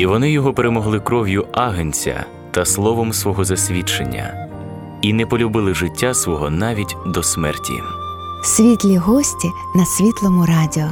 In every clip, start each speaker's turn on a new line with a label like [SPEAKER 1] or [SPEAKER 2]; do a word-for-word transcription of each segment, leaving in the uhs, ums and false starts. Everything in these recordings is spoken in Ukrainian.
[SPEAKER 1] І вони його перемогли кров'ю агнця та словом свого засвідчення, і не полюбили життя свого навіть до смерті.
[SPEAKER 2] Світлі гості на Світлому радіо.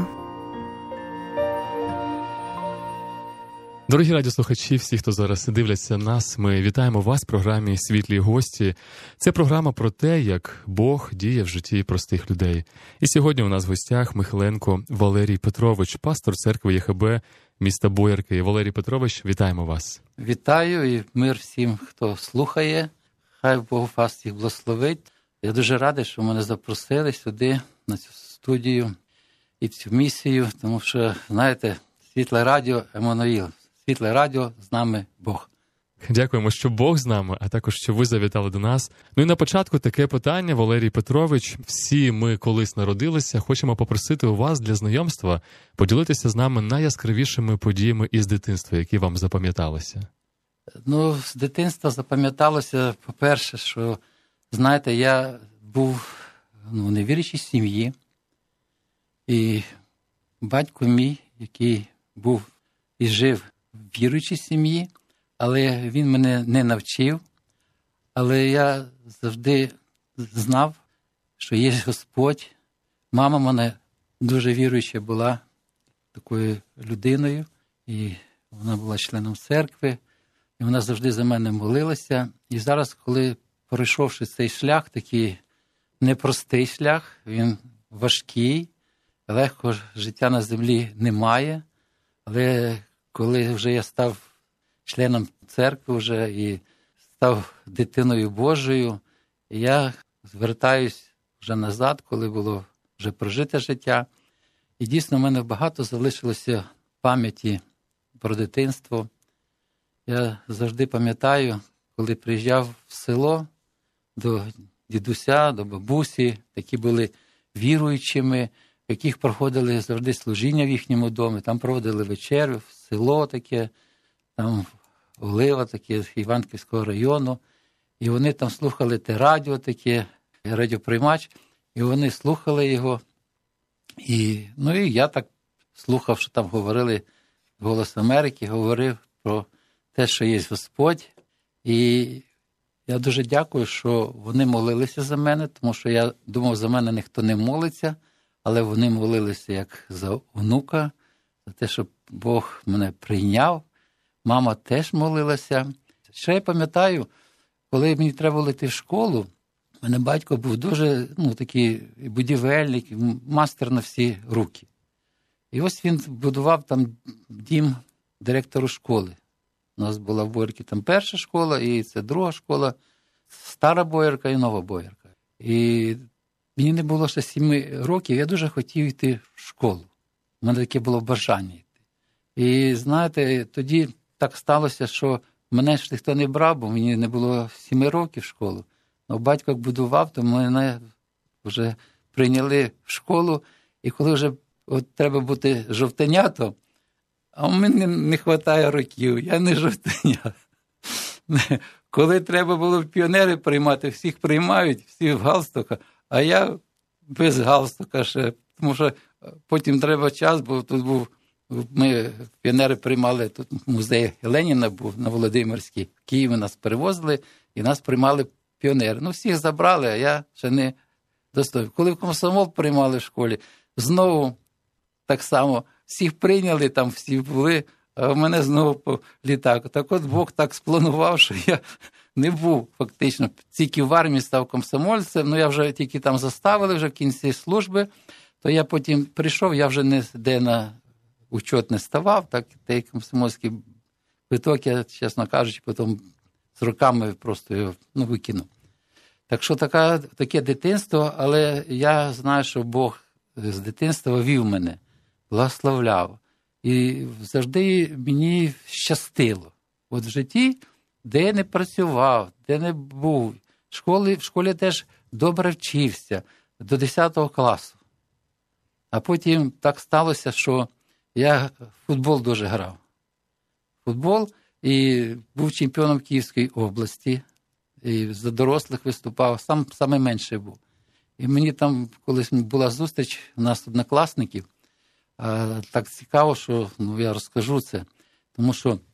[SPEAKER 3] Дорогі радіослухачі, всі, хто зараз дивляться нас, ми вітаємо вас в програмі «Світлі гості». Це програма про те, як Бог діє в житті простих людей. І сьогодні у нас в гостях Михайленко Валерій Петрович, пастор церкви ЄХБ міста Боярки. Валерій Петрович, вітаємо вас.
[SPEAKER 4] Вітаю і мир всім, хто слухає. Хай Бог вас всіх благословить. Я дуже радий, що мене запросили сюди, на цю студію і в цю місію, тому що, знаєте, Світле радіо Еммануїл. Світле радіо, з нами Бог.
[SPEAKER 3] Дякуємо, що Бог з нами, а також, що ви завітали до нас. Ну і на початку таке питання, Валерій Петрович. Всі ми колись народилися, хочемо попросити у вас для знайомства поділитися з нами найяскравішими подіями із дитинства, які вам запам'яталися.
[SPEAKER 4] Ну, з дитинства запам'яталося, по-перше, що, знаєте, я був ну, в невіруючій сім'ї, і батько мій, який був і жив в віруючій сім'ї, але він мене не навчив, але я завжди знав, що є Господь. Мама в мене дуже віруюча була такою людиною, і вона була членом церкви, і вона завжди за мене молилася. І зараз, коли пройшовши цей шлях, такий непростий шлях, він важкий, легкого життя на землі немає, але коли вже я став членом церкви вже і став дитиною Божою, я звертаюсь вже назад, коли було вже прожите життя. І дійсно в мене багато залишилося пам'яті про дитинство. Я завжди пам'ятаю, коли приїжджав в село до дідуся, до бабусі, які були віруючими, в яких проходили завжди служіння в їхньому домі, там проводили вечерю, село таке, там Олива таке, Іванківського району, і вони там слухали те радіо таке, радіоприймач, і вони слухали його, і, ну і я так слухав, що там говорили «Голос Америки», говорив про те, що є Господь, і я дуже дякую, що вони молилися за мене, тому що я думав, за мене ніхто не молиться, але вони молилися як за онука, за те, щоб Бог мене прийняв. Мама теж молилася. Ще я пам'ятаю, коли мені треба було йти в школу, в мене батько був дуже ну, такий будівельник, мастер на всі руки. І ось він будував там дім директору школи. У нас була в Боярці там перша школа, і це друга школа, стара Боярка і нова Боярка. І мені не було ще сіми років, я дуже хотів йти в школу. У мене таке було бажання йти. І, знаєте, тоді так сталося, що мене ж ніхто не брав, бо мені не було сіми років в школу. Но батько як будував, то мене вже прийняли в школу. І коли вже от треба бути жовтенятом, а в мене не вистачає років, я не жовтеня. Коли треба було піонери приймати, всіх приймають, всі в галстуках, а я без галстука ще, тому що потім треба час, бо тут був, ми піонери приймали, тут музей Леніна був на Володимирській, в Києві нас перевозили і нас приймали піонери. Ну, всіх забрали, а я ще не достойний. Коли в комсомол приймали в школі, знову так само всіх прийняли, там всі були, а в мене знову по літаку. Так от Бог так спланував, що я не був фактично. Тільки в армії став комсомольцем, ну я вже тільки там заставили вже в кінці служби, то я потім прийшов, я вже не де на учет не ставав, так той комсомольський квиток я, чесно кажучи, потім з роками просто його ну, викинув. Так що така, таке дитинство, але я знаю, що Бог з дитинства вів мене, благословляв. І завжди мені щастило. От в житті, де я не працював, де не був, в школі, в школі теж добре вчився, до десятого класу. А потім так сталося, що я в футбол дуже грав. Футбол і був чемпіоном Київської області, і за дорослих виступав, сам саме менше був. І мені там колись була зустріч у нас однокласників, а, так цікаво, що ну, я розкажу це, тому що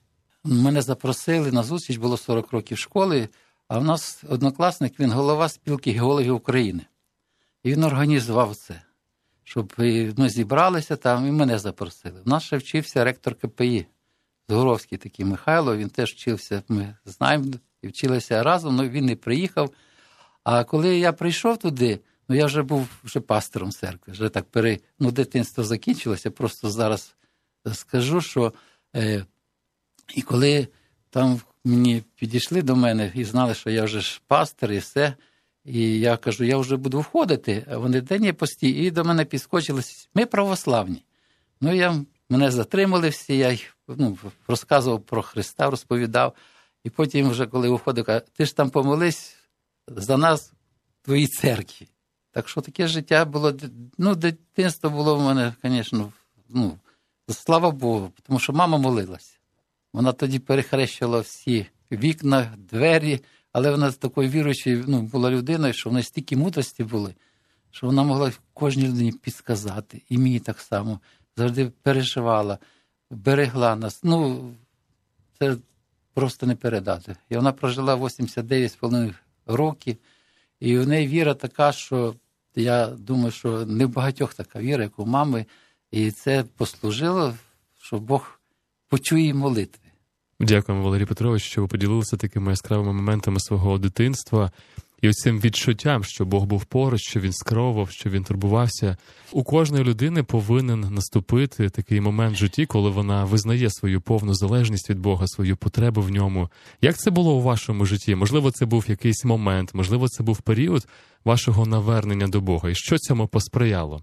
[SPEAKER 4] Мене запросили на зустріч, було сорок років школи, а в нас однокласник, він голова спілки геологів України. І він організував це, щоб ми зібралися там, і мене запросили. В нас ще вчився ректор ка пе і, Згуровський такий Михайло, він теж вчився, ми знаємо, і вчилися разом, але він не приїхав. А коли я прийшов туди, ну я вже був вже пастором церкви, вже так пере... ну, дитинство закінчилося, просто зараз скажу, що е... і коли там мені підійшли до мене і знали, що я вже ж пастор і все, і я кажу, я вже буду входити, а вони, де ні, постій, і до мене підскочили, ми православні. Ну, я, мене затримали всі, я їх ну, розказував про Христа, розповідав, і потім вже, коли виходив, кажу, ти ж там помолись за нас в твоїй церкві. Так що таке життя було, ну, дитинство було в мене, звісно, ну, слава Богу, тому що мама молилася. Вона тоді перехрещувала всі вікна, двері, але вона з такою віруючою ну, була людиною, що в неї стільки мудрості були, що вона могла кожній людині підсказати. І мені так само. Завжди переживала, берегла нас. Ну, це просто не передати. І вона прожила вісімдесят дев'ять з половиною років, і в неї віра така, що я думаю, що не в багатьох така віра, як у мами, і це послужило, що Бог почує її молитви.
[SPEAKER 3] Дякуємо, Валерій Петрович, що ви поділилися такими яскравими моментами свого дитинства і цим відчуттям, що Бог був поруч, що Він скеровував, що Він турбувався. У кожної людини повинен наступити такий момент в житті, коли вона визнає свою повну залежність від Бога, свою потребу в ньому. Як це було у вашому житті? Можливо, це був якийсь момент, можливо, це був період вашого навернення до Бога. І що цьому посприяло?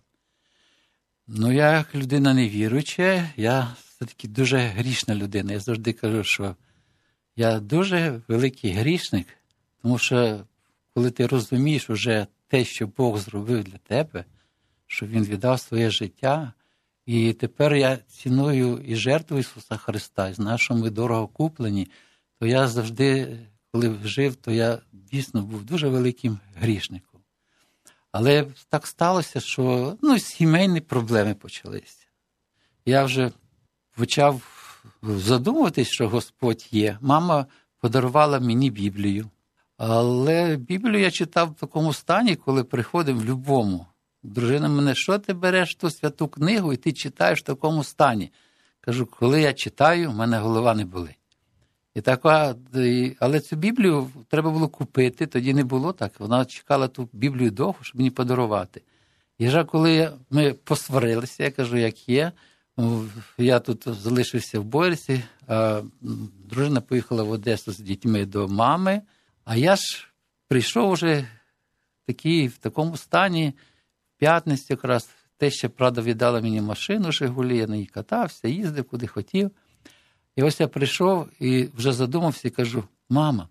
[SPEAKER 4] Ну, я як людина невіруюча, я все-таки дуже грішна людина. Я завжди кажу, що я дуже великий грішник, тому що коли ти розумієш уже те, що Бог зробив для тебе, що Він віддав своє життя, і тепер я ціную і жертву Ісуса Христа, і знаю, що ми дорого куплені, то я завжди, коли жив, то я дійсно був дуже великим грішником. Але так сталося, що ну, сімейні проблеми почалися. Я вже почав задумуватись, що Господь є. Мама подарувала мені Біблію. Але Біблію я читав в такому стані, коли приходив в любому. Дружина мене, що ти береш ту святу книгу і ти читаєш в такому стані? Кажу, коли я читаю, в мене голова не болить. І така, але цю Біблію треба було купити, тоді не було так. Вона чекала ту Біблію довго, щоб мені подарувати. І вже коли ми посварилися, я кажу, як є, я тут залишився в Боярці, а дружина поїхала в Одесу з дітьми до мами, а я ж прийшов вже такий, в такому стані, в п'ятницю якраз, теща, правда, віддала мені машину «Жигулі», я на ній катався, їздив, куди хотів. І ось я прийшов і вже задумався і кажу, мама,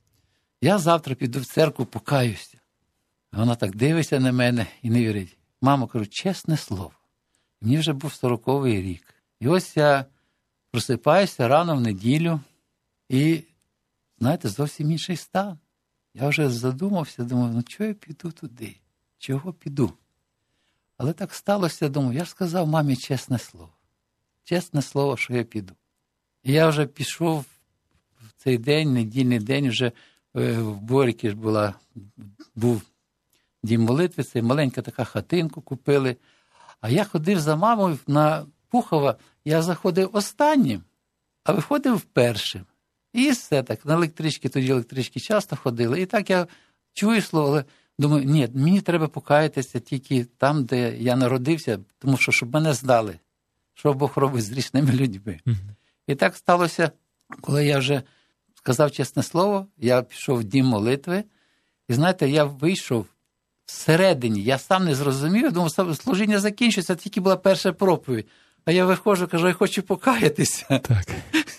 [SPEAKER 4] я завтра піду в церкву, покаюся. А вона так дивиться на мене і не вірить. Мамо, кажу, чесне слово, мені вже був сороковий рік. І ось я просипаюся рано в неділю і, знаєте, зовсім інший стан. Я вже задумався, думав, ну чого я піду туди? Чого піду? Але так сталося, думаю, я ж сказав мамі чесне слово. Чесне слово, що я піду. І я вже пішов в цей день, недільний день, вже в Боріки ж була, був дім молитви, це маленька така хатинку купили. А я ходив за мамою на Пухова, я заходив останнім, а виходив першим. І все так, на електрички, тоді електрички часто ходили. І так я чую слово, але думаю, ні, мені треба покаятися тільки там, де я народився, тому що, щоб мене знали, що Бог робить з грішними людьми. Mm-hmm. І так сталося, коли я вже сказав чесне слово, я пішов в дім молитви, і знаєте, я вийшов всередині, я сам не зрозумів, думав, служіння закінчиться, тільки була перша проповідь. А я виходжу, кажу, я хочу покаятися.
[SPEAKER 3] Так.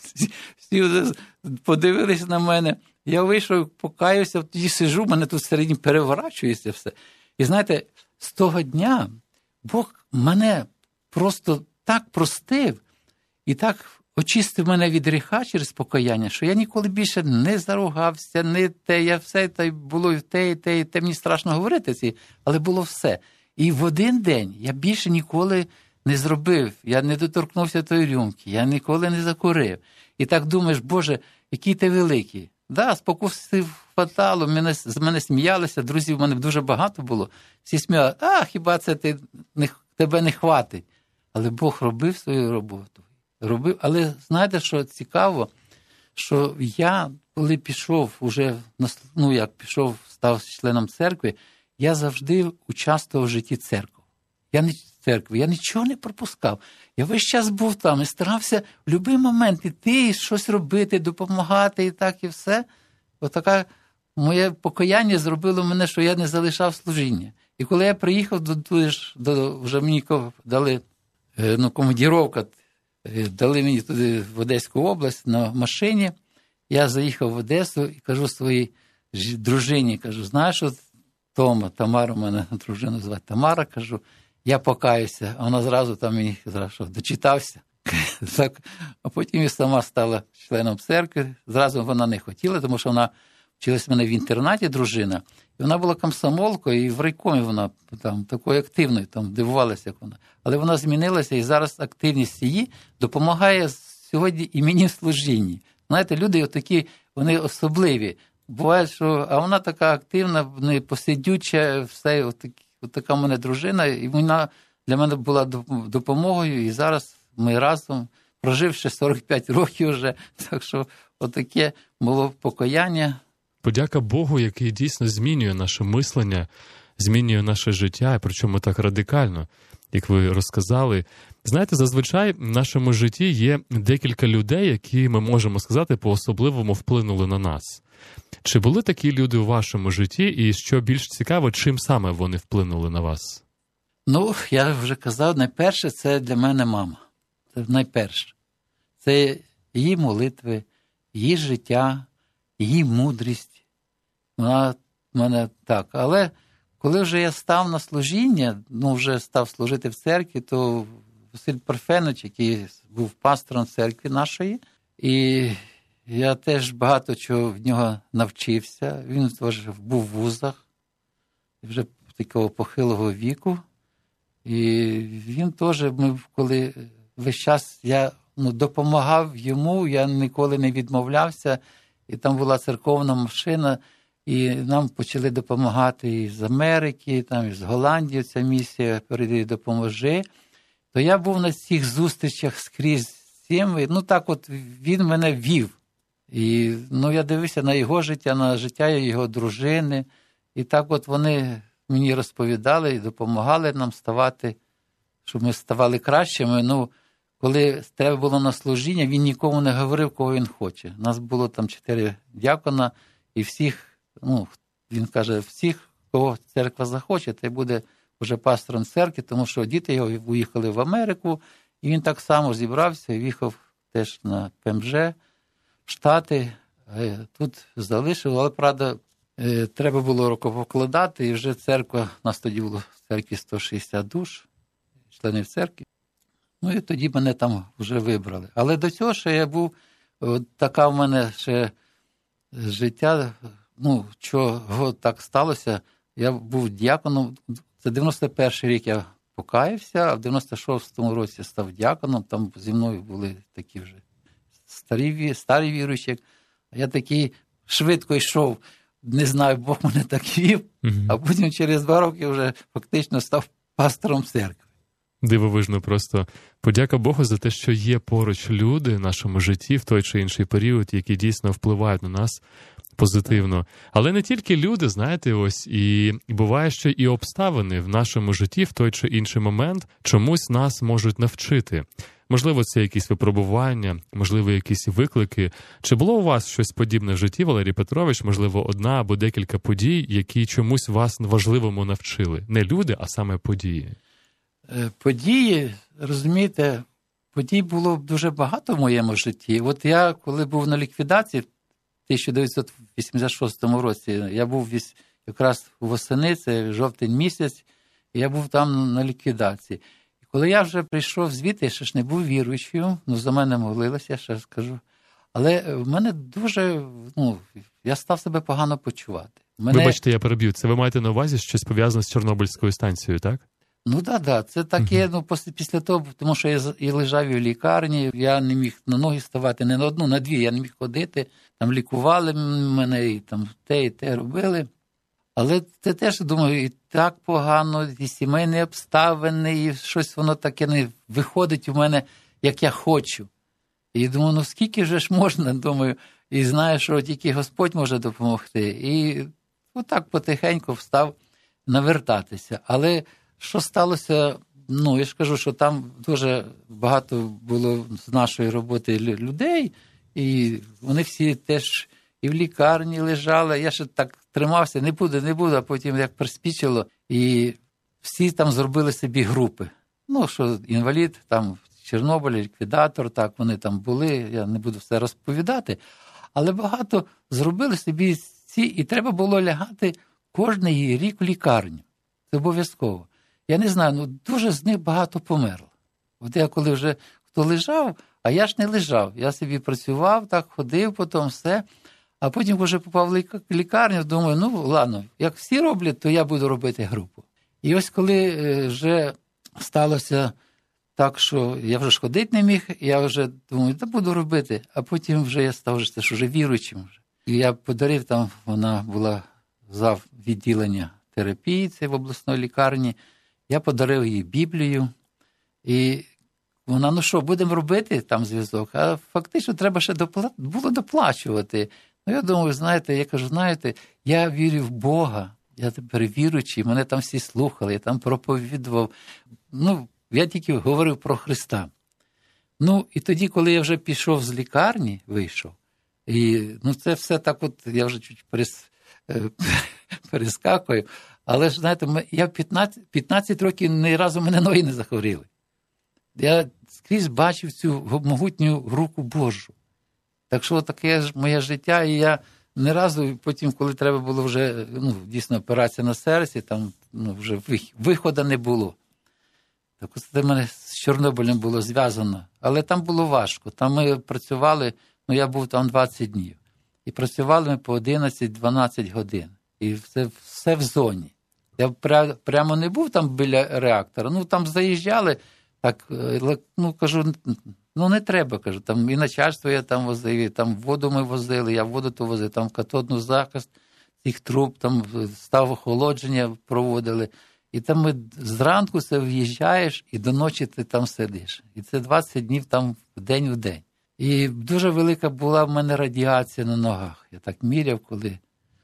[SPEAKER 4] Всі подивились на мене. Я вийшов, покаюся, тоді сижу, мене тут всередині переворачується все. І знаєте, з того дня Бог мене просто так простив і так очистив мене від гріха через покаяння, що я ніколи більше не заругався, не те, я все, та було і те, і те, і те, мені страшно говорити ці, але було все. І в один день я більше ніколи не зробив, я не доторкнувся тої рюмки, я ніколи не закурив. І так думаєш, Боже, який ти великий. Да, спокусив хватало, мене, з мене сміялися, друзів в мене дуже багато було. Всі сміяли, а хіба це ти, не, тебе не хватить. Але Бог робив свою роботу. Робив. Але знаєте, що цікаво, що я, коли пішов, уже, ну як пішов, став членом церкви, я завжди участвував в житті церкви. Я не церкви, я нічого не пропускав. Я весь час був там і старався в будь-який момент іти, щось робити, допомагати і так, і все. Отаке моє покаяння зробило мене, що я не залишав служіння. І коли я приїхав до, до, до вже мені дали, ну, командіровка, дали мені туди в Одеську область на машині, я заїхав в Одесу і кажу своїй дружині, кажу, знаєш, от Тома, Тамара, у мене дружину звати Тамара, кажу, я покаюся. А вона зразу там мені сказала, що дочитався. Так, а потім і сама стала членом церкви. Зразу вона не хотіла, тому що вона вчилась в мене в інтернаті, дружина. І вона була комсомолкою, і в райкомі вона там такою активною, там дивувалася, як вона. Але вона змінилася, і зараз активність її допомагає сьогодні і мені в служінні. Знаєте, люди отакі, вони особливі. Буває, що, а вона така активна, не посидюча, все, отакі. От така в мене дружина, і вона для мене була допомогою, і зараз ми разом, проживши сорок п'ять років вже, так що отаке було покаяння.
[SPEAKER 3] Подяка Богу, який дійсно змінює наше мислення, змінює наше життя, і причому так радикально, як ви розказали. Знаєте, зазвичай в нашому житті є декілька людей, які, ми можемо сказати, по-особливому вплинули на нас. Чи були такі люди у вашому житті, і що більш цікаво, чим саме вони вплинули на вас?
[SPEAKER 4] Ну, я вже казав, найперше це для мене мама. Це найперше. Це її молитви, її життя, її мудрість. Вона в мене так. Але коли вже я став на служіння, ну вже став служити в церкві, то Василь Парфенович, який був пастором церкви нашої, і я теж багато чого в нього навчився. Він теж був в вузах, вже такого похилого віку. І він теж, ми коли весь час я ну, допомагав йому, я ніколи не відмовлявся. І там була церковна машина, і нам почали допомагати і з Америки, там, і з Голландії ця місія «Передай, допоможи». То я був на цих зустрічах скрізь з цим, ну так от він мене вів. І ну, я дивився на його життя, на життя його дружини. І так от вони мені розповідали і допомагали нам ставати, щоб ми ставали кращими. Ну, коли треба було на служіння, він нікому не говорив, кого він хоче. Нас було там чотири дякона, і всіх, ну, він каже, всіх, кого церква захоче, той буде вже пастором церкви, тому що діти його уїхали в Америку, і він так само зібрався і їхав теж на ПМЖ, в Штати, тут залишив, але, правда, треба було рукопокладати, і вже церква, у нас тоді було в церкві сто шістдесят душ, членів церкви. Ну і тоді мене там вже вибрали. Але до цього ще я був, от така в мене ще життя, ну, чого так сталося, я був діаконом, це дев'яносто перший рік я покаявся, а в дев'яносто шостому році став діаконом, там зі мною були такі вже старі, старі віруючі. Я такий швидко йшов, не знаю, Бог мене так вів, mm-hmm. а потім через два роки вже фактично став пастором церкви.
[SPEAKER 3] Дивовижно просто. Подяка Богу за те, що є поруч люди в нашому житті в той чи інший період, які дійсно впливають на нас позитивно. Але не тільки люди, знаєте, ось, і буває, що і обставини в нашому житті в той чи інший момент чомусь нас можуть навчити. Можливо, це якісь випробування, можливо, якісь виклики. Чи було у вас щось подібне в житті, Валерій Петрович, можливо, одна або декілька подій, які чомусь вас важливому навчили? Не люди, а саме події.
[SPEAKER 4] Події, розумієте, подій було дуже багато в моєму житті. От я, коли був на ліквідації в тисяча дев'ятсот вісімдесят шостому році, я був якраз восени, це жовтень місяць, і я був там на ліквідації. І коли я вже прийшов звідти, я ще ж не був віруючим, ну, за мене молилися, я ще скажу. Але в мене дуже, ну, я став себе погано почувати. Мене...
[SPEAKER 3] Вибачте, я переб'ю. Це ви маєте на увазі щось пов'язане з Чорнобильською станцією, так?
[SPEAKER 4] Ну, так, да, да. Це таке, ну, після, після того, тому що я і лежав і в лікарні, я не міг на ноги ставати, не на одну, на дві, я не міг ходити, там лікували мене, і там те, і те робили. Але це теж, думаю, і так погано, і сімейні обставини, і щось воно таке не виходить у мене, як я хочу. І думаю, ну скільки вже ж можна, думаю, і знаю, що тільки Господь може допомогти. І отак потихеньку встав навертатися. Але що сталося, ну, я ж кажу, що там дуже багато було з нашої роботи людей, і вони всі теж і в лікарні лежали. Я ще так тримався, не буду, не буду, а потім як приспічило. І всі там зробили собі групи. Ну, що інвалід, там в Чорнобилі, ліквідатор, так, вони там були, я не буду все розповідати. Але багато зробили собі ці, і треба було лягати кожний рік в лікарню. Це обов'язково. Я не знаю, ну дуже з них багато померло. От я коли вже хто лежав, а я ж не лежав. Я собі працював, так ходив, потім все. А потім вже попав в лікарню, думаю, ну ладно, як всі роблять, то я буду робити групу. І ось коли вже сталося так, що я вже ж ходити не міг, я вже думаю, та буду робити. А потім вже я став вже, що вже віруючим. Вже. І я подарив, там вона була зав відділення терапії, це в обласній лікарні. Я подарив їй Біблію. І вона, ну що, будемо робити там зв'язок? А фактично треба ще допла... було доплачувати. Ну, я думаю, знаєте, я кажу, знаєте, я вірю в Бога, я тепер віруючий, мене там всі слухали, я там проповідував. Ну, я тільки говорив про Христа. Ну, і тоді, коли я вже пішов з лікарні, вийшов, і, ну, це все так от, я вже чуть перес... перескакую, але ж, знаєте, я в п'ятнадцять, п'ятнадцять років ні разу мене ноги не захворіли. Я скрізь бачив цю могутню руку Божу. Так що таке ж моє життя, і я не разу, потім, коли треба було вже, ну, дійсно, операція на серці, там, ну, вже виходу не було. Так ось це в мене з Чорнобилем було зв'язано. Але там було важко. Там ми працювали, ну, я був там двадцять днів. І працювали ми по одинадцять-дванадцять годин. І все, все в зоні. Я пря, прямо не був там біля реактора. Ну, там заїжджали, так, ну, кажу, ну, не треба, кажу. Там і начальство я там возив, і там воду ми возили, я воду то возив, там катодний захист цих труб, там став охолодження проводили. І там ми зранку це в'їжджаєш, і до ночі ти там сидиш. І це двадцять днів там день в день. І дуже велика була в мене радіація на ногах. Я так міряв, коли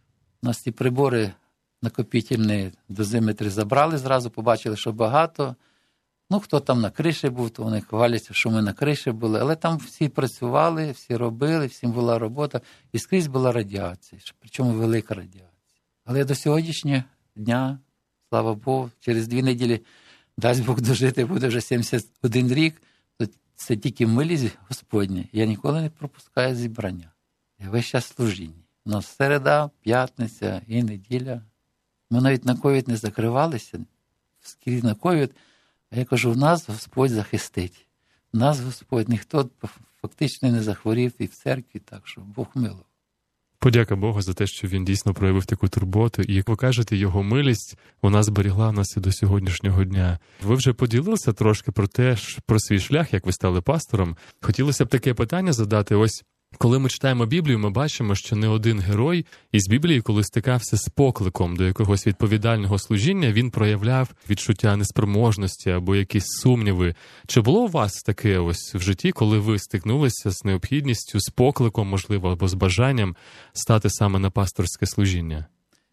[SPEAKER 4] у нас ці прибори накопітельні дозиметри забрали, зразу побачили, що багато. Ну, хто там на криші був, то вони хваляться, що ми на криші були. Але там всі працювали, всі робили, всім була робота. І скрізь була радіація, причому велика радіація. Але до сьогоднішнього дня, слава Богу, через дві неділі, дасть Бог дожити, буде вже сімдесят один рік, то це тільки милість Господня. Я ніколи не пропускаю зібрання. Я весь час служіння. У нас середа, п'ятниця і неділя. Ми навіть на ковід не закривалися, скрізь на ковід. А я кажу, в нас Господь захистить. В нас Господь, ніхто фактично не захворів і в церкві, так що Бог милував.
[SPEAKER 3] Подяка Богу за те, що він дійсно проявив таку турботу. І, як ви кажете, його милість, вона зберігла нас і до сьогоднішнього дня. Ви вже поділилися трошки про те, про свій шлях, як ви стали пастором. Хотілося б таке питання задати. Ось, коли ми читаємо Біблію, ми бачимо, що не один герой із Біблії, коли стикався з покликом до якогось відповідального служіння, він проявляв відчуття неспроможності або якісь сумніви. Чи було у вас таке ось в житті, коли ви стикнулися з необхідністю, з покликом, можливо, або з бажанням стати саме на пасторське служіння?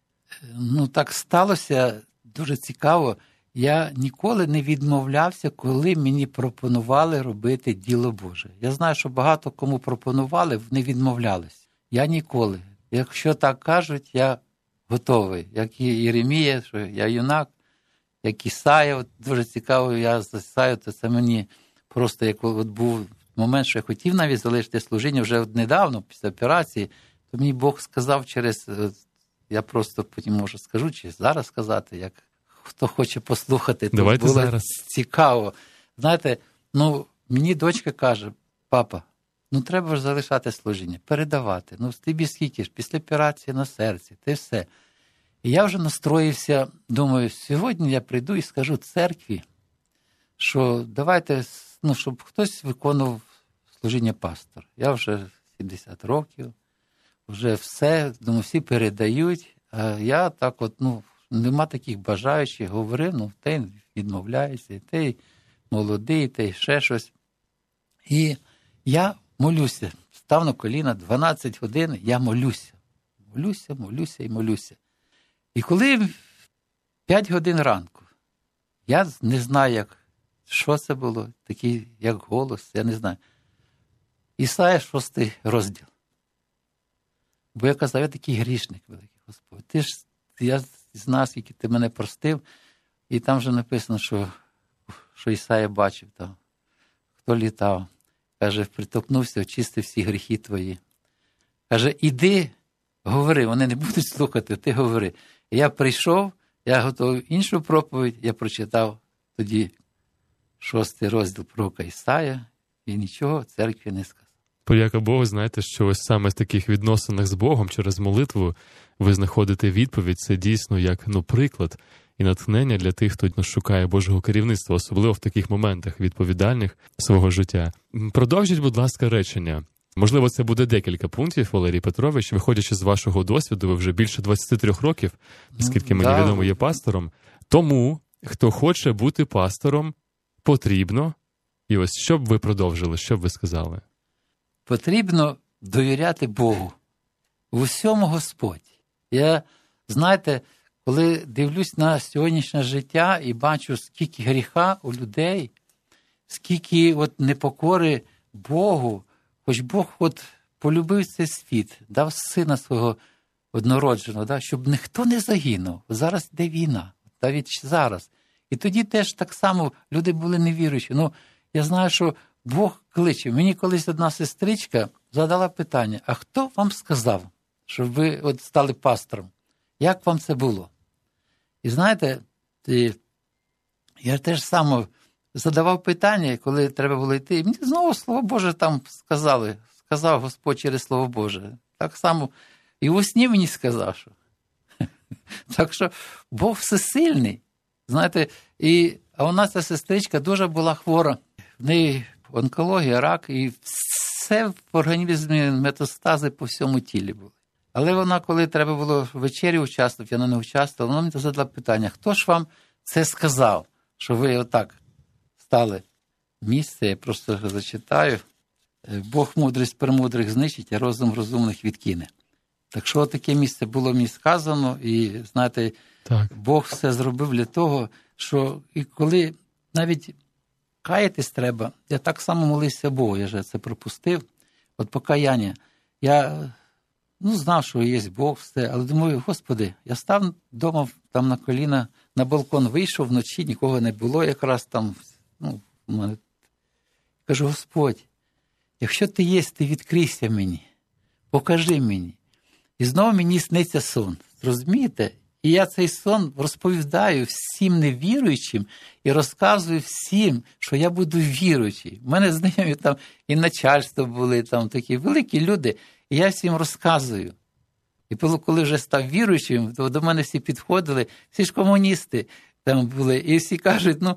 [SPEAKER 4] Ну, так сталося, дуже цікаво. Я ніколи не відмовлявся, коли мені пропонували робити діло Боже. Я знаю, що багато кому пропонували, не відмовлялися. Я ніколи. Якщо так кажуть, я готовий. Як і Єремія, що я юнак, як Ісая, от дуже цікаво, я з Ісаю, то це мені просто, як от був момент, що я хотів навіть залишити служіння, вже от недавно, після операції, то мені Бог сказав через, я просто потім, може, скажу, чи зараз сказати, як хто хоче послухати, то
[SPEAKER 3] Давайте
[SPEAKER 4] було
[SPEAKER 3] зараз.
[SPEAKER 4] Цікаво. Знаєте, ну, мені дочка каже, папа, ну треба ж залишати служіння, передавати. Ну, тобі скільки ж, після операції на серці, ти все. І я вже настроївся, думаю, сьогодні я прийду і скажу церкві, що давайте, ну, щоб хтось виконував служіння пастора. Я вже сімдесят років, вже все, думаю, всі передають, а я так от, ну, нема таких бажаючих, говорив, ну, той відмовляється, той молодий, той ще щось. І я молюся, став на коліна дванадцять годин, я молюся. Молюся, молюся і молюся. І коли п'ять годин ранку, я не знаю, як, що це було, такий, як голос, я не знаю. Ісая шостий розділ. Бо я казав, я такий грішник великий, Господь. Ти ж, я знаю, скільки ти мене простив, і там вже написано, що, що Ісая бачив там, хто літав. Каже, притокнувся, очистив всі гріхи твої. Каже, іди, говори, вони не будуть слухати, ти говори. І я прийшов, я готував іншу проповідь, я прочитав тоді шостий розділ пророка Ісая, і нічого церкві не сказав.
[SPEAKER 3] Подяка Богу, знаєте, що ось саме в таких відносинах з Богом через молитву ви знаходите відповідь. Це дійсно як, ну, приклад і натхнення для тих, хто, ну, шукає Божого керівництва, особливо в таких моментах відповідальних свого життя. Продовжіть, будь ласка, речення. Можливо, це буде декілька пунктів, Валерій Петрович. Виходячи з вашого досвіду, ви вже більше двадцять три років, наскільки мені
[SPEAKER 4] да.
[SPEAKER 3] відомо, є пастором. Тому, хто хоче бути пастором, потрібно. І ось, що б ви продовжили, що б ви сказали?
[SPEAKER 4] Потрібно довіряти Богу. В усьому Господь. Я, знаєте, коли дивлюсь на сьогоднішнє життя і бачу, скільки гріха у людей, скільки от непокори Богу, хоч Бог от полюбив цей світ, дав сина свого однородженого, да, щоб ніхто не загинув. Зараз йде війна, навіть зараз. І тоді теж так само люди були невіруючі. Ну, я знаю, що Бог кличе. Мені колись одна сестричка задала питання, а хто вам сказав, щоб ви от стали пастором? Як вам це було? І знаєте, я теж саме задавав питання, коли треба було йти. І мені знову Слово Боже там сказали, сказав Господь через Слово Боже. Так само і у сні мені сказав, що. Так що Бог всесильний. Знаєте, і, а у нас ця сестричка дуже була хвора. В неї онкологія, рак, і все в організмі метастази по всьому тілі були. Але вона, коли треба було в вечері участвувати, вона не участвувала, вона мені задала питання, хто ж вам це сказав, що ви отак стали місце, я просто зачитаю. Бог мудрість премудрих знищить, а розум розумних відкине. Так що таке місце було мені сказано, і, знаєте, так. Бог все зробив для того, що і коли навіть каятись треба, я так само молився Богу, я вже це пропустив, от покаяння. Я, ну, знав, що є Бог, все, але думаю, Господи, я став вдома там на коліна, на балкон вийшов вночі, нікого не було якраз там, ну, у мене. Кажу, Господь, якщо ти є, ти відкрийся мені, покажи мені. І знову мені сниться сон, розумієте? І я цей сон розповідаю всім невіруючим і розказую всім, що я буду віруючий. У мене знайомі там і начальство були, там такі великі люди, і я всім розказую. І коли вже став віруючим, то до мене всі підходили, всі ж комуністи там були, і всі кажуть, ну,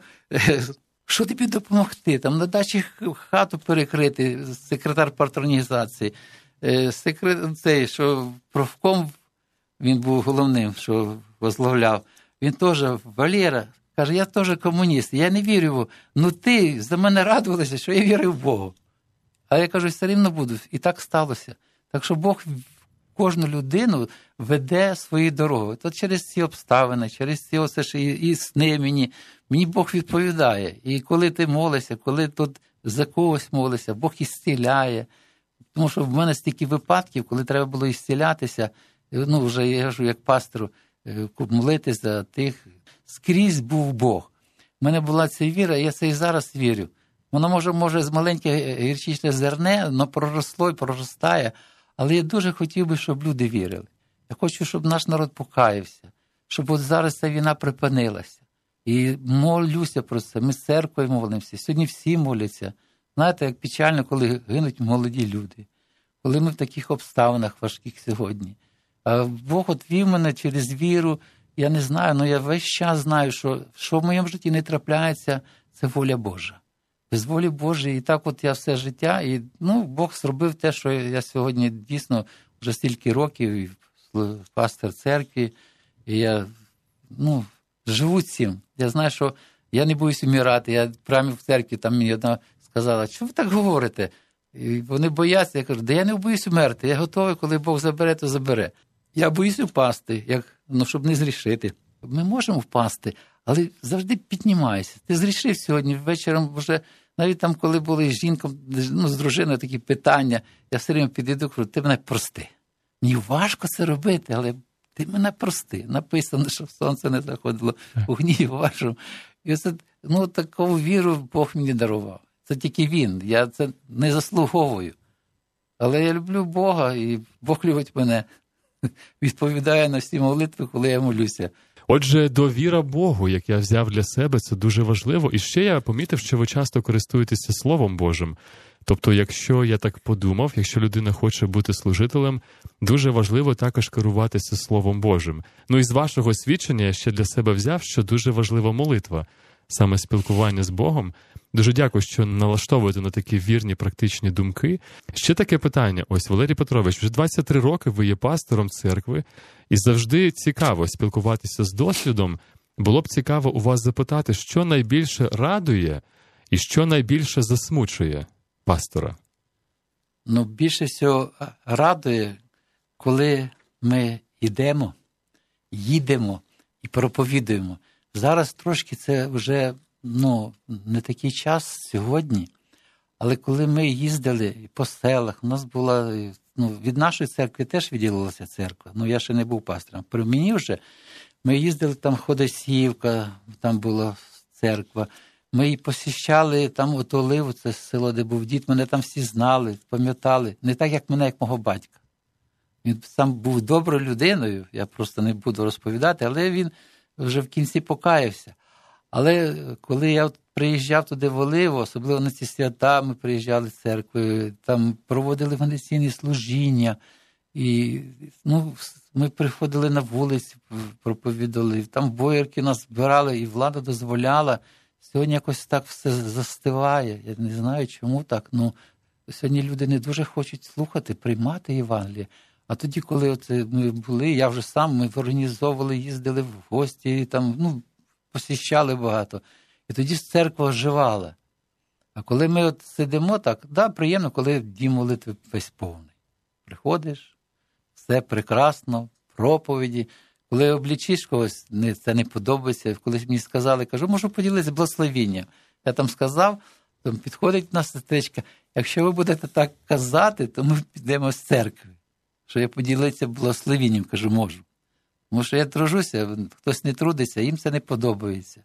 [SPEAKER 4] що тобі допомогти? Там на дачі хату перекрити, секретар парторганізації, секретар цей, що профком, він був головним, що возглавляв. Він теж, Валера, каже, я теж комуніст, я не вірю. Ну ти за мене радувалася, що я вірив в Бога. А я кажу, все рівно буду. І так сталося. Так що Бог кожну людину веде свої дороги. То через ці обставини, через ці оце ж і, і сни мені. Мені Бог відповідає. І коли ти молишся, коли тут за когось молишся, Бог ісціляє. Тому що в мене стільки випадків, коли треба було ісцілятися, ну, вже я кажу, як пастору, молитися за тих. Скрізь був Бог. У мене була ця віра, я це і зараз вірю. Воно, може, може з маленьке гірчичне зерне, воно проросло і проростає, але я дуже хотів би, щоб люди вірили. Я хочу, щоб наш народ покаявся, щоб от зараз ця війна припинилася. І молюся про це, ми з церквою молимося, сьогодні всі моляться. Знаєте, як печально, коли гинуть молоді люди, коли ми в таких обставинах важких сьогодні. А Бог от вів мене через віру. Я не знаю, але я весь час знаю, що, що в моєму житті не трапляється, це воля Божа. Без волі Божої. І так от я все життя, і ну, Бог зробив те, що я сьогодні дійсно вже стільки років, і пастор церкви, і я ну, живу цим. Я знаю, що я не боюсь умирати. Я прямо в церкві, там мені одна сказала, що ви так говорите? І вони бояться. Я кажу, да я не боюсь умерти, я готовий, коли Бог забере, то забере. Я боюсь впасти, як, ну, щоб не зрішити. Ми можемо впасти, але завжди піднімайся. Ти зрішив сьогодні, вечором вже, навіть там, коли були з жінком, ну, з дружиною такі питання, я все время підійду, кажу, ти мене прости. Мені важко це робити, але ти мене прости. Написано, щоб сонце не заходило у гніві вашому. І оце, ну, таку віру Бог мені дарував. Це тільки Він, я це не заслуговую. Але я люблю Бога, і Бог любить мене. Відповідає на всі молитви, коли я молюся.
[SPEAKER 3] Отже, довіра Богу, як я взяв для себе, це дуже важливо. І ще я помітив, що ви часто користуєтеся Словом Божим. Тобто, якщо я так подумав, якщо людина хоче бути служителем, дуже важливо також керуватися Словом Божим. Ну і з вашого свідчення я ще для себе взяв, що дуже важлива молитва, саме спілкування з Богом. Дуже дякую, що налаштовуєте на такі вірні, практичні думки. Ще таке питання. Ось, Валерій Петрович, вже двадцять три роки ви є пастором церкви, і завжди цікаво спілкуватися з досвідом. Було б цікаво у вас запитати, що найбільше радує і що найбільше засмучує пастора?
[SPEAKER 4] Ну, більше всього радує, коли ми йдемо, їдемо і проповідуємо. Зараз трошки це вже ну, не такий час сьогодні, але коли ми їздили по селах, у нас була, ну, від нашої церкви теж відділилася церква, ну я ще не був пастором. При мені вже ми їздили, там Ходосіївка, там була церква, ми її посіщали, там от Оливу, це село, де був дід, мене там всі знали, пам'ятали, не так, як мене, як мого батька. Він сам був доброю людиною, я просто не буду розповідати, але він вже в кінці покаявся. Але коли я от приїжджав туди в Оливу, особливо на ці свята, ми приїжджали з церкви, там проводили венеційні служіння, і ну, ми приходили на вулиці, проповідали, там боярки нас збирали, і влада дозволяла. Сьогодні якось так все застиває, я не знаю, чому так, ну, сьогодні люди не дуже хочуть слухати, приймати Євангеліє. А тоді, коли оце ми були, я вже сам, ми організовували, їздили в гості, там, ну, посіщали багато. І тоді церква оживала. А коли ми от сидимо так, да, приємно, коли дім молитви весь повний. Приходиш, все прекрасно, проповіді. Коли облічиш когось, це не подобається. Коли мені сказали, кажу, можу поділитися благословенням. Я там сказав, там підходить на сестричка, якщо ви будете так казати, то ми підемо з церкви. Що я поділитися благословенням, кажу, можу. Тому що я тружуся, хтось не трудиться, їм це не подобається.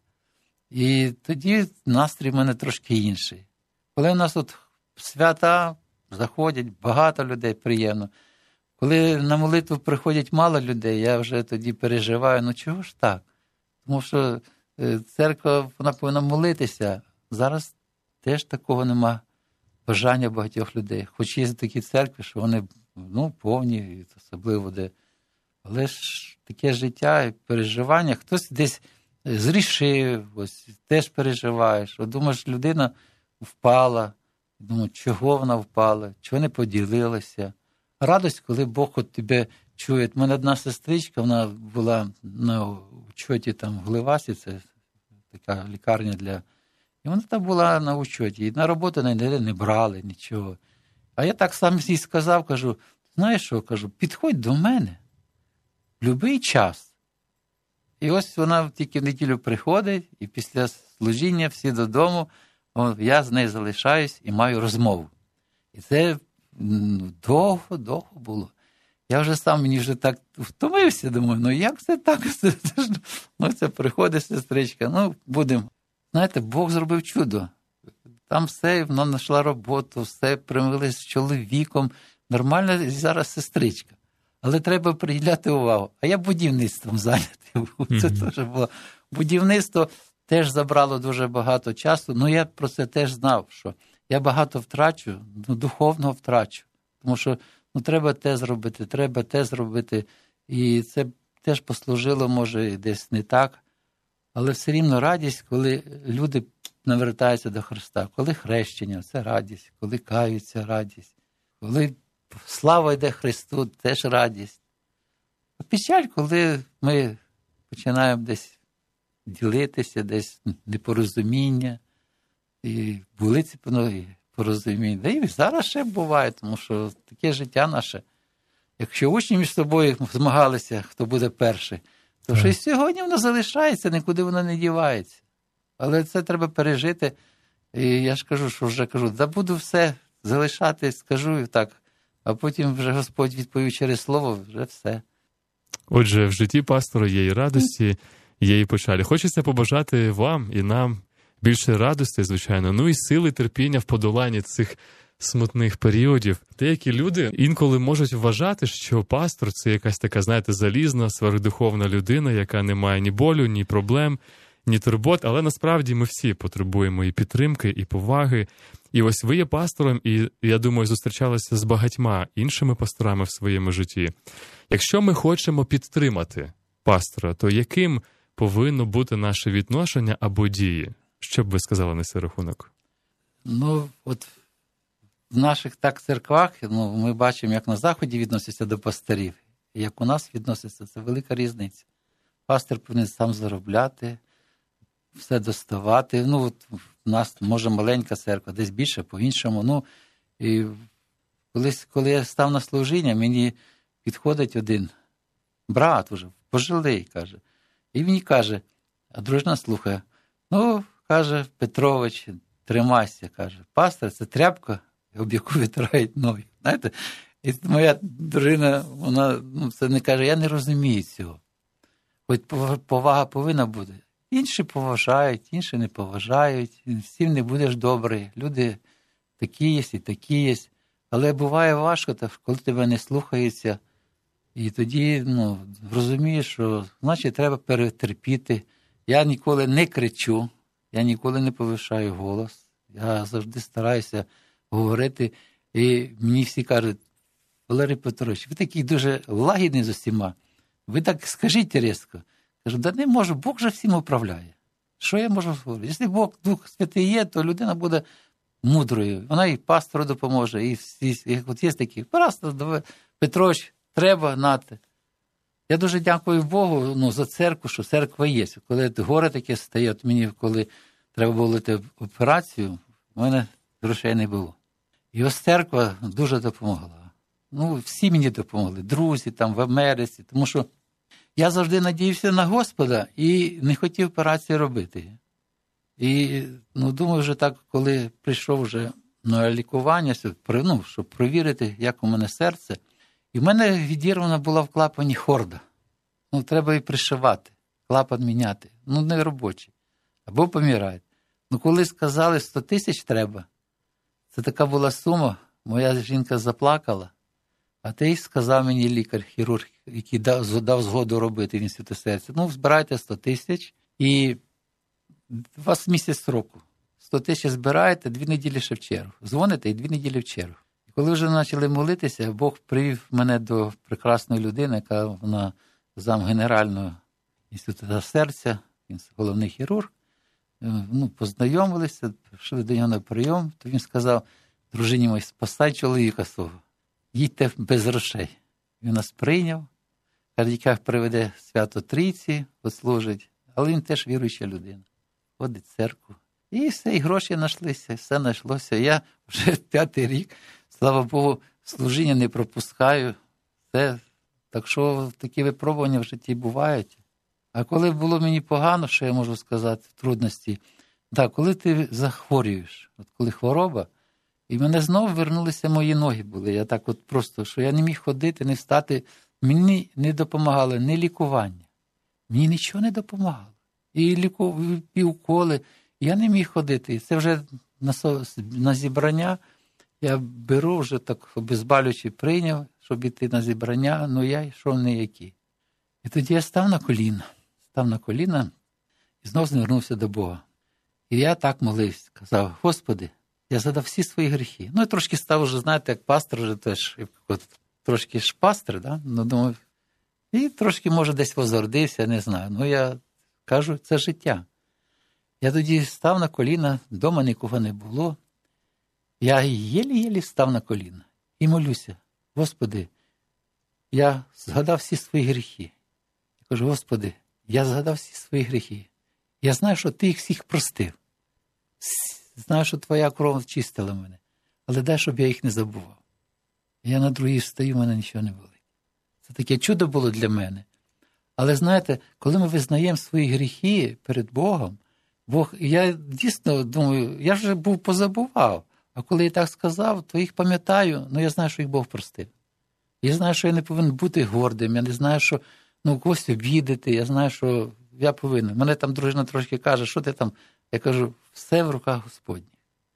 [SPEAKER 4] І тоді настрій в мене трошки інший. Коли у нас тут свята заходять, багато людей, приємно. Коли на молитву приходять мало людей, я вже тоді переживаю, ну чого ж так? Тому що церква, вона повинна молитися. Зараз теж такого нема бажання багатьох людей. Хоч є такі церкви, що вони ну, повні, особливо де. Але ж таке життя і переживання, хтось десь зрішив, ось теж переживаєш. От думаєш, людина впала, думаю, чого вона впала, чого не поділилася. Радость, коли Бог от тебе чує. У мене одна сестричка, вона була на учоті там в Гливасі, це така лікарня для... І вона там була на учоті, і на роботу не, не брали, нічого. А я так сам їй сказав, кажу, знаєш що, кажу, підходь до мене в будь-який час. І ось вона тільки в неділю приходить, і після служіння всі додому, я з нею залишаюсь і маю розмову. І це довго-довго було. Я вже сам, мені вже так втомився, думаю, ну як це так? Ну це приходить сестричка, ну будемо. Знаєте, Бог зробив чудо. Там все, вона знайшла роботу, все примирилась з чоловіком. Нормальна зараз сестричка. Але треба приділяти увагу. А я будівництвом зайнятий. Mm-hmm. Це теж було. Будівництво теж забрало дуже багато часу. Ну, я про це теж знав, що я багато втрачу, ну, духовного втрачу. Тому що ну, треба те зробити, треба те зробити. І це теж послужило, може, десь не так, але все рівно радість, коли люди навертаються до Христа, коли хрещення – це радість, коли каються – радість, коли слава йде Христу – теж радість. А печаль, коли ми починаємо десь ділитися, десь непорозуміння, і були ці порозуміння. Да і зараз ще буває, тому що таке життя наше. Якщо учні між собою змагалися, хто буде перший, то що і сьогодні воно залишається, нікуди воно не дівається. Але це треба пережити. І я ж кажу, що вже кажу, да буду все залишати, скажу так, а потім вже Господь відповів через слово, вже все.
[SPEAKER 3] Отже, в житті пастора є і радості, є і печалі. Хочеться побажати вам і нам більше радості, звичайно, ну і сили, терпіння в подоланні цих смутних періодів. Деякі люди інколи можуть вважати, що пастор – це якась така, знаєте, залізна, сверхдуховна людина, яка не має ні болю, ні проблем, ні турбот, але насправді ми всі потребуємо і підтримки, і поваги. І ось ви є пастором, і, я думаю, зустрічалися з багатьма іншими пасторами в своєму житті. Якщо ми хочемо підтримати пастора, то яким повинно бути наше відношення або дії? Що б ви сказали на цей рахунок?
[SPEAKER 4] Ну, от в наших так церквах, ну, ми бачимо, як на Заході відносяться до пасторів, і як у нас відносяться, це велика різниця. Пастор повинен сам заробляти, все доставати. Ну, от у нас, може, маленька церква, десь більше, по-іншому. Ну, і колись, коли я став на служіння, мені підходить один брат уже, пожилий, каже. І він каже, а дружина слухає, ну, каже, Петрович, тримайся, каже, пастор – це тряпка, об яку витирають ноги. Знаєте, і моя дружина, вона ну, це не каже, я не розумію цього. Хоч повага повинна бути. Інші поважають, інші не поважають, всім не будеш добрий. Люди такі є і такі є. Але буває важко, коли тебе не слухаються. І тоді ну, розумієш, що значить треба перетерпіти. Я ніколи не кричу, я ніколи не повишаю голос. Я завжди стараюся говорити. І мені всі кажуть, Валерій Петрович, ви такий дуже лагідний з усіма. Ви так скажіть різко. Кажу, да не можу, Бог же всім управляє. Що я можу говорити? Якщо Бог Дух Святий є, то людина буде мудрою. Вона і пастору допоможе, і всі. І от є такі, просто Петрович, треба нати. Я дуже дякую Богу ну, за церкву, що церква є. Коли горе таке стає, от мені, коли треба було робити операцію, в мене грошей не було. І ось церква дуже допомогла. Ну, всі мені допомогли, друзі там в Америці, тому що я завжди надіявся на Господа і не хотів операції робити. І, ну, думаю, вже так, коли прийшов вже на лікування, ну, щоб провірити, як у мене серце, і в мене відірвана була в клапані хорда. Ну, треба її пришивати, клапан міняти. Ну, не робочий. Або помирають. Ну, коли сказали, сто тисяч треба, це така була сума, моя жінка заплакала, а ти сказав мені лікар-хірург, який дав, дав згоду робити в інституті серця, ну, збирайте сто тисяч і у вас місяць сроку. сто тисяч збираєте, дві неділі ще в чергу. Дзвоните і дві неділі в чергу. І коли вже почали молитися, Бог привів мене до прекрасної людини, яка вона зам генерального інституту серця, він головний хірург. Ну, познайомилися, прийшли до нього на прийом, то він сказав, дружині моїй, спасай чоловіка свого, їдьте без грошей. Він нас прийняв, каже, як приведе свято Трійці, послужить, але він теж віруюча людина. Ходить в церкву. І все, і гроші знайшлися, все знайшлося. Я вже п'ятий рік, слава Богу, служіння не пропускаю. Все. Так що такі випробування в житті бувають. А коли було мені погано, що я можу сказати, трудності, так, коли ти захворюєш, от коли хвороба, і мене знову вернулися мої ноги були. Я так от просто, що я не міг ходити, не встати. Мені не допомагало ні лікування. Мені нічого не допомагало. І ліку, і уколи. Я не міг ходити. І це вже на, на зібрання я беру вже так обезболюючи прийняв, щоб іти на зібрання, ну я йшов ніякий. І тоді я став на коліна. Став на коліна і знову звернувся до Бога. І я так молився, казав, Господи, я задав всі свої гріхи. Ну, я трошки став вже, знаєте, як пастор, вже теж, от, трошки ж пастор, да? Ну, думаю, І трошки, може, десь возгордився, не знаю. Ну, я кажу, це життя. Я тоді став на коліна, вдома нікого не було. Я єлі-єлі став на коліна і молюся. Господи, я згадав всі свої гріхи. Я кажу, Господи, я згадав всі свої гріхи. Я знаю, що Ти їх всіх простив. Знаю, що Твоя кров чистила мене. Але дай, щоб я їх не забував. Я на другій встаю, в мене нічого не болить. Це таке чудо було для мене. Але знаєте, коли ми визнаємо свої гріхи перед Богом, Бог, я дійсно думаю, я вже був позабував. А коли я так сказав, то їх пам'ятаю, ну я знаю, що їх Бог простив. Я знаю, що я не повинен бути гордим, я не знаю, що ну, когось обідати, я знаю, що я повинен. Мене там дружина трошки каже, що ти там? Я кажу, все в руках Господніх.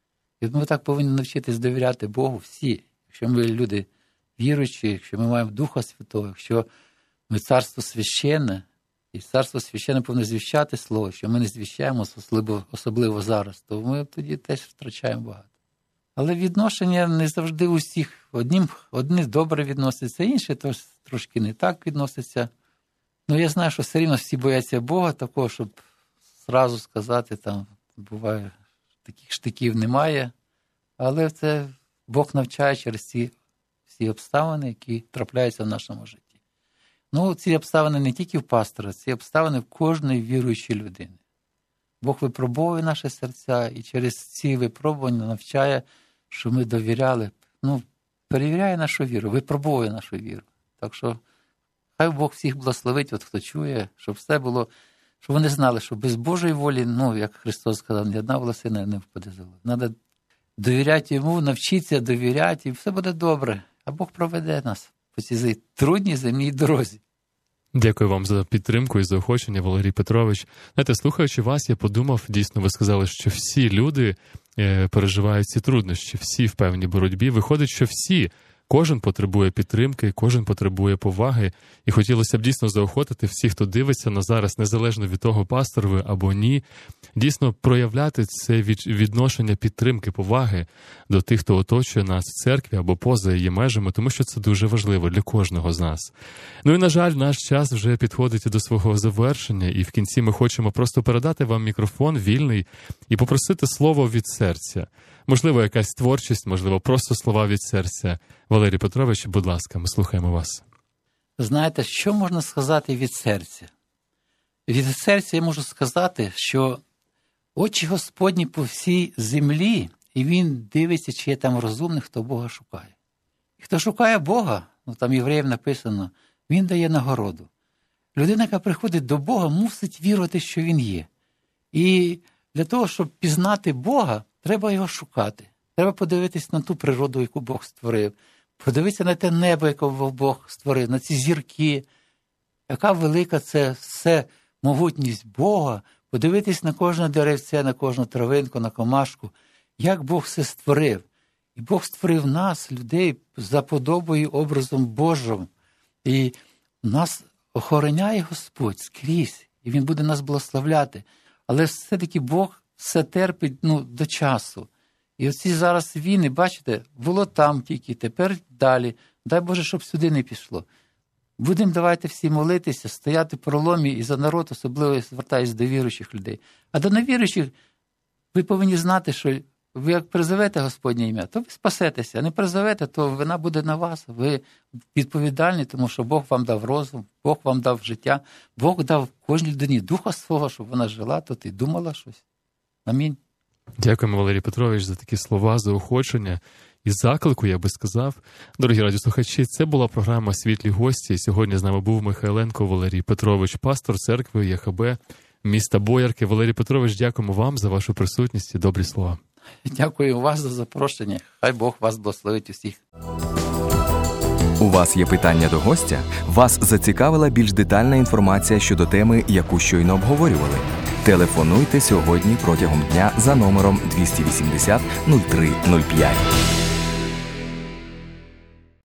[SPEAKER 4] І ми так повинні навчитись довіряти Богу всі. Якщо ми люди віруючі, якщо ми маємо Духа Святого, якщо ми царство священне, і царство священне повинно звіщати Слово, що ми не звіщаємо, особливо, особливо зараз, то ми тоді теж втрачаємо багато. Але відношення не завжди у всіх. Одним, одні добре відносяться, інші то трошки не так відносяться. Ну, я знаю, що все рівно всі бояться Бога, такого, щоб зразу сказати, там, буває, таких штиків немає. Але це Бог навчає через ці всі обставини, які трапляються в нашому житті. Ну, ці обставини не тільки в пастора, ці обставини в кожної віруючої людини. Бог випробовує наші серця і через ці випробування навчає, що ми довіряли, ну, перевіряє нашу віру, випробовує нашу віру. Так що хай Бог всіх благословить, от хто чує, щоб все було, щоб вони знали, що без Божої волі, ну, як Христос сказав, ні одна волосина не впаде з голови. Треба довіряти Йому, навчитися довіряти, і все буде добре. А Бог проведе нас по цій трудній земній дорозі.
[SPEAKER 3] Дякую вам за підтримку і заохочення, Валерій Петрович. Знаєте, слухаючи вас, я подумав, дійсно, ви сказали, що всі люди е, переживають ці труднощі, всі в певній боротьбі. Виходить, що всі, кожен потребує підтримки, кожен потребує поваги. І хотілося б дійсно заохотити всіх, хто дивиться на зараз, незалежно від того, пастор ви або ні, дійсно проявляти це відношення підтримки, поваги до тих, хто оточує нас в церкві або поза її межами, тому що це дуже важливо для кожного з нас. Ну і, на жаль, наш час вже підходить до свого завершення, і в кінці ми хочемо просто передати вам мікрофон вільний і попросити слово від серця. Можливо, якась творчість, можливо, просто слова від серця. Валерій Петрович, будь ласка, ми слухаємо вас.
[SPEAKER 4] Знаєте, що можна сказати від серця? Від серця я можу сказати, що очі Господні по всій землі, і Він дивиться, чи є там розумний, хто Бога шукає. І хто шукає Бога, ну там євреїв написано, Він дає нагороду. Людина, яка приходить до Бога, мусить вірити, що Він є. І для того, щоб пізнати Бога, треба Його шукати. Треба подивитись на ту природу, яку Бог створив. Подивитися на те небо, яке Бог створив, на ці зірки. Яка велика це все могутність Бога. Подивитись на кожне деревце, на кожну травинку, на комашку. Як Бог все створив. І Бог створив нас, людей, за подобою, образом Божим. І нас охороняє Господь скрізь. І Він буде нас благословляти. Але все-таки Бог все терпить, ну, до часу. І оці зараз війни, бачите, було там тільки, тепер далі. Дай Боже, щоб сюди не пішло. Будемо давайте всі молитися, стояти в проломі і за народ, особливо звертаюся до віруючих людей. А до невіруючих ви повинні знати, що ви як призовете Господнє ім'я, то ви спасетеся. А не призовете, то вина буде на вас. Ви відповідальні, тому що Бог вам дав розум, Бог вам дав життя, Бог дав кожній людині духа свого, щоб вона жила тут і думала щось. Амінь.
[SPEAKER 3] Дякуємо, Валерій Петрович, за такі слова, заохочення і заклику, я би сказав. Дорогі радіослухачі, це була програма «Світлі гості». Сьогодні з нами був Михайленко Валерій Петрович, пастор церкви ЄХБ міста Боярки. Валерій Петрович, дякуємо вам за вашу присутність і добрі слова.
[SPEAKER 4] Дякую вас за запрошення. Хай Бог вас благословить усіх.
[SPEAKER 5] У вас є питання до гостя? Вас зацікавила більш детальна інформація щодо теми, яку щойно обговорювали? Телефонуйте сьогодні протягом дня за номером двісті вісімдесят нуль три нуль п'ять.